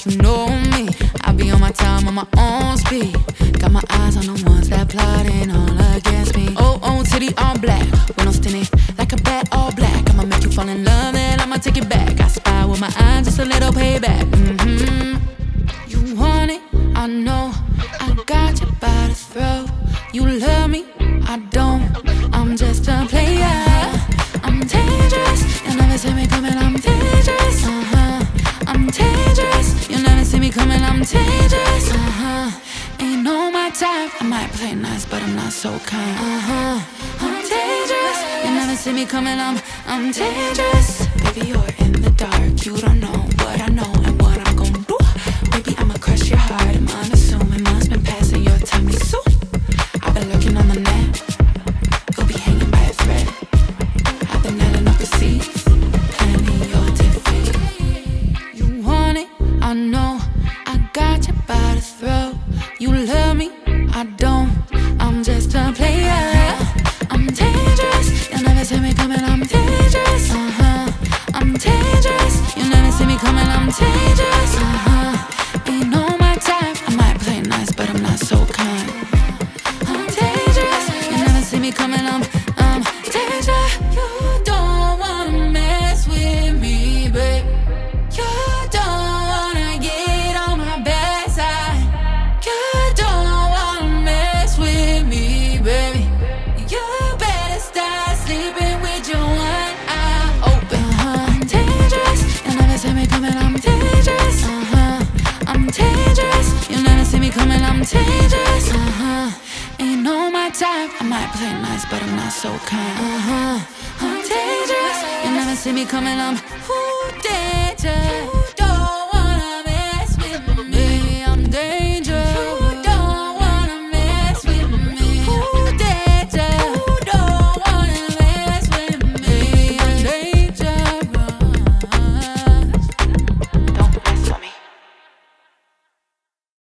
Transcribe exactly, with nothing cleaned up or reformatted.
you know me. I be on my time, on my own speed. Got my eyes on the ones that plotting all against me. Oh, oh, titty all black, with no stinny, like a bat all black. I'ma make you fall in love, then I'ma take it back. I spy with my eyes, just a little payback. Mm-hmm. You want it, I know. I got you by the throat. You love me, I don't. I'm just a player. I'm dangerous. You never see me coming, I'm dangerous. Uh-huh. I'm dangerous. You never see me coming, I'm dangerous. Uh-huh. Ain't no my type. I might play nice, but I'm not so kind. Uh-huh. I'm dangerous. You never see me coming, I'm I'm dangerous. Baby, you're in the dark. You don't know what I know and what I'm gonna do. Baby, I'ma crush your heart. I'm unassuming. Must been passing your tummy soon. I've been looking on the net. You'll be hanging by a thread. I've been adding up receipts, planning your defeat. You want it, I know. I got you by the throat. You love me, I don't. I'm just a player. I'm dangerous. You never see me coming, I'm dangerous. Uh-huh. I'm dangerous. You never see me coming, I'm dangerous. Uh-huh. Ain't no my type. I might play nice, but I'm not so kind. I'm dangerous. You never see me coming, I'm I'm dangerous. You don't wanna mess with me, babe. You don't wanna get on my bad side. You don't wanna mess with me, baby. You better start sleeping with your one eye open. Uh-huh. I'm dangerous. You never see me coming, I'm dangerous. Uh-huh. I'm dangerous. You never see me coming, I'm dangerous. Uh-huh. Ain't no my type. I might play nice, but I'm not so kind. Uh-huh. I'm dangerous. You never see me coming, I'm ooh, dangerous.